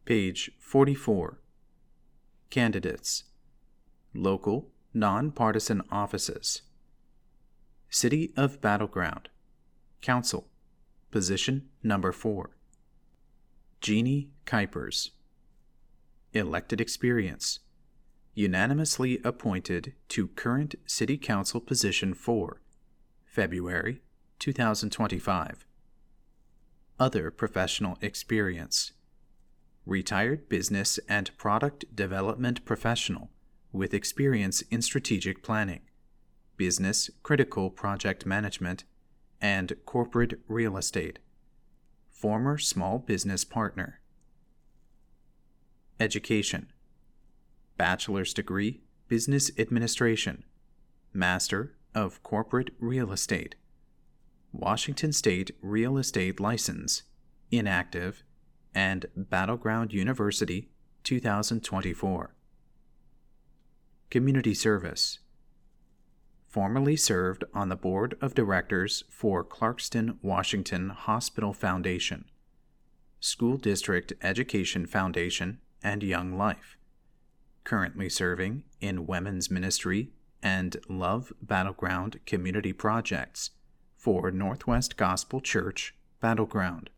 Page 44. Candidates. Local, nonpartisan offices. City of Battleground. Council. Position number 4. Jeannie Kuipers. Elected experience. Unanimously appointed to current City Council position 4, February 2025. Other professional experience. Retired business and product development professional with experience in strategic planning, business critical project management, and corporate real estate. Former small business partner. Education. Bachelor's degree, Business Administration, Master of Corporate Real Estate, Washington State Real Estate License, inactive, and Battleground University, 2024. Community service. Formerly served on the Board of Directors for Clarkston, Washington Hospital Foundation, School District Education Foundation, and Young Life. Currently serving in Women's Ministry and Love Battleground Community Projects for Northwest Gospel Church, Battleground.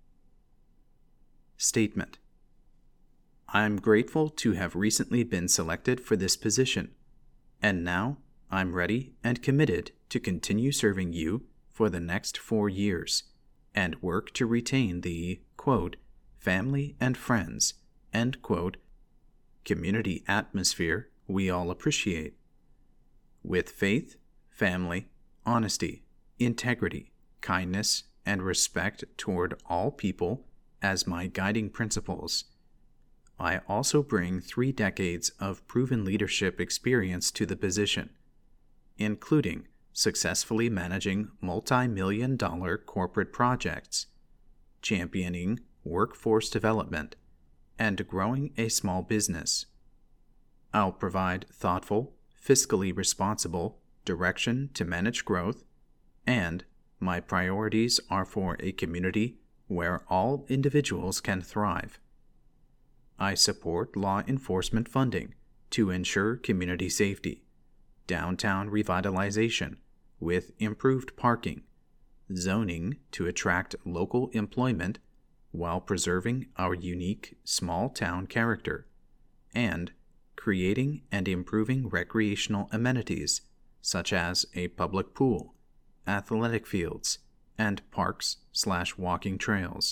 Statement. I'm grateful to have recently been selected for this position, and now I'm ready and committed to continue serving you for the next 4 years and work to retain the, quote, family and friends, end quote, community atmosphere we all appreciate. With faith, family, honesty, integrity, kindness, and respect toward all people as my guiding principles. I also bring 3 decades of proven leadership experience to the position, including successfully managing multi-million-dollar corporate projects, championing workforce development, and growing a small business. I'll provide thoughtful, fiscally responsible direction to manage growth, and my priorities are for a community where all individuals can thrive. I support law enforcement funding to ensure community safety, downtown revitalization with improved parking, zoning to attract local employment while preserving our unique small-town character, and creating and improving recreational amenities such as a public pool, athletic fields, and parks/walking trails.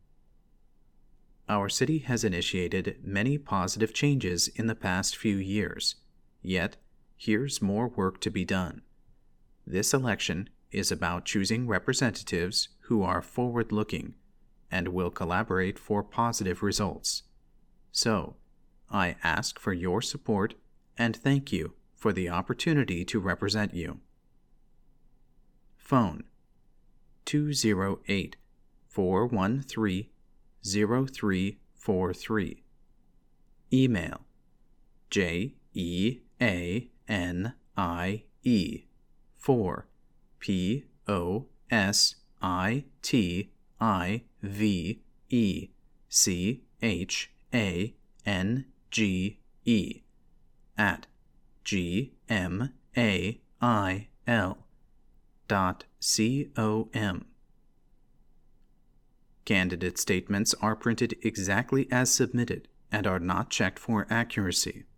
Our city has initiated many positive changes in the past few years, yet here's more work to be done. This election is about choosing representatives who are forward-looking and will collaborate for positive results. So, I ask for your support and thank you for the opportunity to represent you. Phone 208-413-0343. Email JEANIVECHANGE@gmail.com. Candidate statements are printed exactly as submitted and are not checked for accuracy.